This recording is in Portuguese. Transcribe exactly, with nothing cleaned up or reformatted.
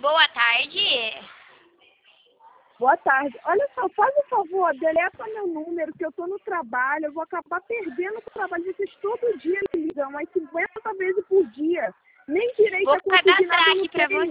Boa tarde. Boa tarde. Olha só, faz um favor, deleta meu número, que eu tô no trabalho, eu vou acabar perdendo o trabalho. Vocês todo dia me ligam, mas cinquenta vezes por dia. Nem direito Vou a conseguir cadastrar nada eu não aqui pra tenho. você.